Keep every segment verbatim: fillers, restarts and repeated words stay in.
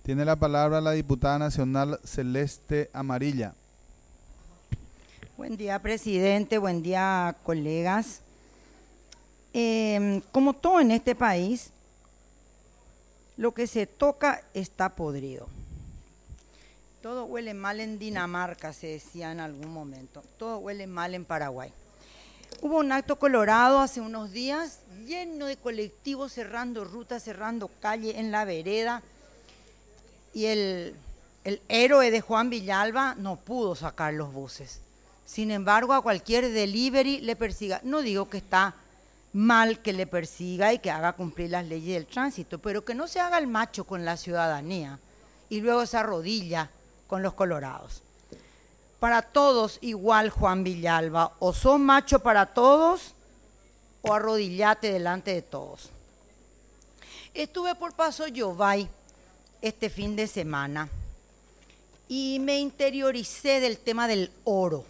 Tiene la palabra la diputada nacional Celeste Amarilla. Buen día, presidente. Buen día, colegas. Eh, como todo en este país, lo que se toca está podrido. Todo huele mal en Dinamarca, se decía en algún momento. Todo huele mal en Paraguay. Hubo un acto colorado hace unos días, lleno de colectivos cerrando rutas, cerrando calle en la vereda. Y el, el héroe de Juan Villalba no pudo sacar los buses. Sin embargo, a cualquier delivery le persiga. No digo que está mal que le persiga y que haga cumplir las leyes del tránsito, pero que no se haga el macho con la ciudadanía y luego se arrodilla con los colorados. Para todos igual, Juan Villalba, o sos macho para todos o arrodillate delante de todos. Estuve por Paso Yobay este fin de semana y me interioricé del tema del oro.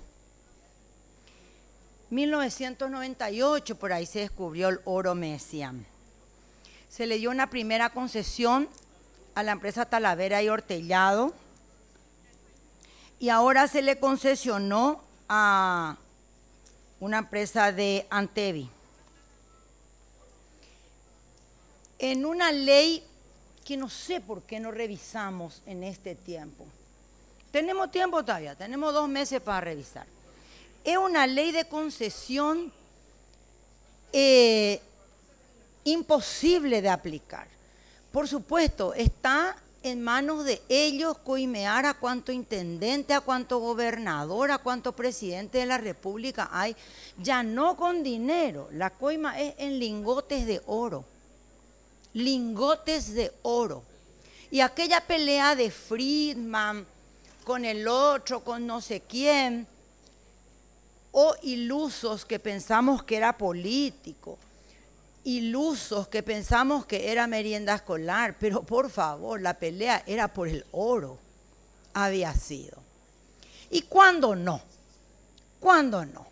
mil novecientos noventa y ocho, por ahí se descubrió el oro, me decían. Se le dio una primera concesión a la empresa Talavera y Hortellado y ahora se le concesionó a una empresa de Antevi. En una ley que no sé por qué no revisamos en este tiempo. Tenemos tiempo todavía, tenemos dos meses para revisar. Es una ley de concesión eh, imposible de aplicar. Por supuesto, está en manos de ellos coimear a cuánto intendente, a cuánto gobernador, a cuánto presidente de la República hay, ya no con dinero, la coima es en lingotes de oro. Lingotes de oro. Y aquella pelea de Friedman con el otro, con no sé quién, o ilusos que pensamos que era político, ilusos que pensamos que era merienda escolar, pero por favor, la pelea era por el oro, había sido. ¿Y cuándo no? ¿Cuándo no?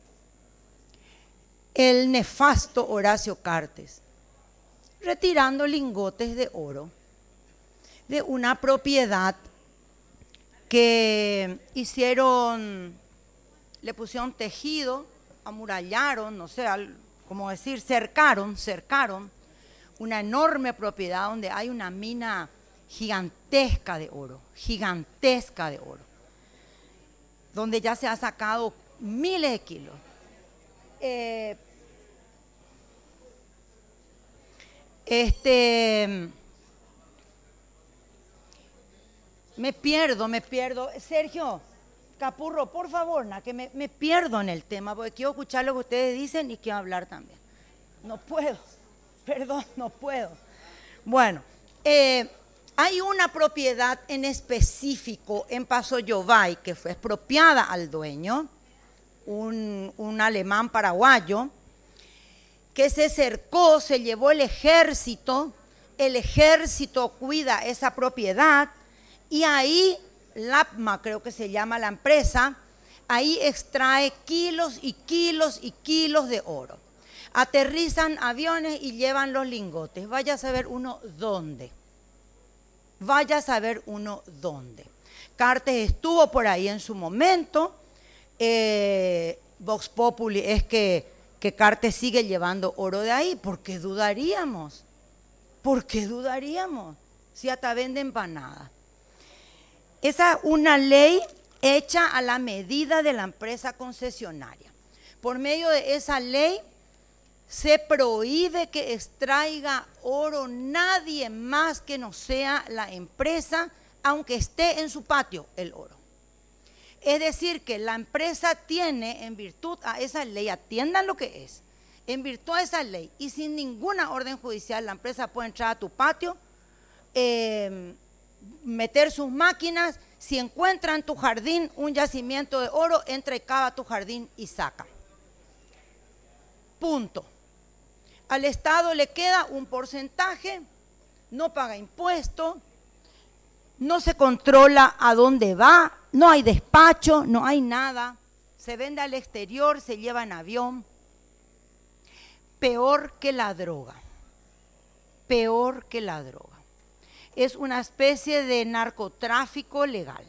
El nefasto Horacio Cartes, retirando lingotes de oro de una propiedad que hicieron, le pusieron tejido, amurallaron, no sé, cómo decir, cercaron, cercaron una enorme propiedad donde hay una mina gigantesca de oro, gigantesca de oro, donde ya se ha sacado miles de kilos. Eh, Este, me pierdo, me pierdo. Sergio Capurro, por favor, na, que me, me pierdo en el tema, porque quiero escuchar lo que ustedes dicen y quiero hablar también. No puedo, perdón, no puedo. Bueno, eh, hay una propiedad en específico en Paso Yobay que fue expropiada al dueño, un, un alemán paraguayo, que se cercó, se llevó el ejército, el ejército cuida esa propiedad y ahí, LAPMA creo que se llama la empresa, ahí extrae kilos y kilos y kilos de oro. Aterrizan aviones y llevan los lingotes. Vaya a saber uno dónde. Vaya a saber uno dónde. Cartes estuvo por ahí en su momento. Eh, Vox Populi es que que Cartes sigue llevando oro de ahí. ¿Por qué dudaríamos? ¿Por qué dudaríamos? Si hasta vende empanadas. Esa es una ley hecha a la medida de la empresa concesionaria. Por medio de esa ley se prohíbe que extraiga oro nadie más que no sea la empresa, aunque esté en su patio el oro. Es decir, que la empresa tiene, en virtud a esa ley, atiendan lo que es, en virtud a esa ley y sin ninguna orden judicial, la empresa puede entrar a tu patio, eh, meter sus máquinas, si encuentra en tu jardín un yacimiento de oro, entra y cava tu jardín y saca. Punto. Al Estado le queda un porcentaje, no paga impuesto, no se controla a dónde va, no hay despacho, no hay nada, se vende al exterior, se lleva en avión. Peor que la droga, peor que la droga. es una especie de narcotráfico legal,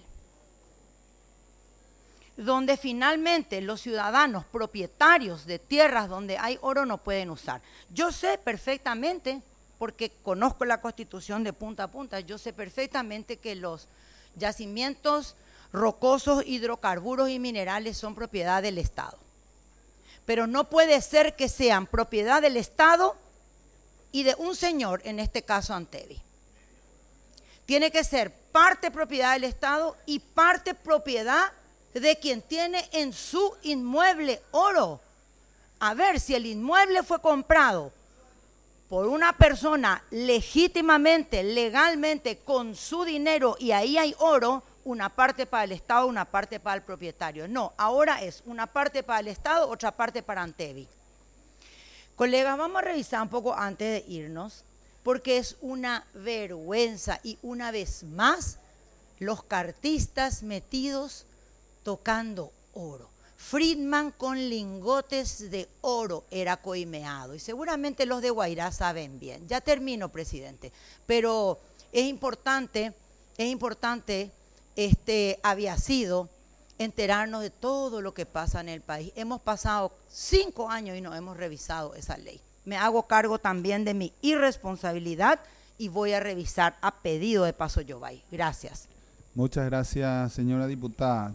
donde finalmente los ciudadanos propietarios de tierras donde hay oro no pueden usar. Yo sé perfectamente, porque conozco la Constitución de punta a punta, yo sé perfectamente que los yacimientos rocosos, hidrocarburos y minerales son propiedad del Estado. Pero no puede ser que sean propiedad del Estado y de un señor, en este caso Antevi. Tiene que ser parte propiedad del Estado y parte propiedad de quien tiene en su inmueble oro. A ver, si el inmueble fue comprado por una persona legítimamente, legalmente, con su dinero y ahí hay oro, una parte para el Estado, una parte para el propietario. No, ahora es una parte para el Estado, otra parte para Antevi. Colegas, vamos a revisar un poco antes de irnos, porque es una vergüenza y una vez más los cartistas metidos tocando oro. Friedman con lingotes de oro era coimeado y seguramente los de Guairá saben bien. Ya termino, presidente, pero es importante, es importante, este, había sido enterarnos de todo lo que pasa en el país. Hemos pasado cinco años y no hemos revisado esa ley. Me hago cargo también de mi irresponsabilidad y voy a revisar a pedido de Paso Yobay. Gracias. Muchas gracias, señora diputada.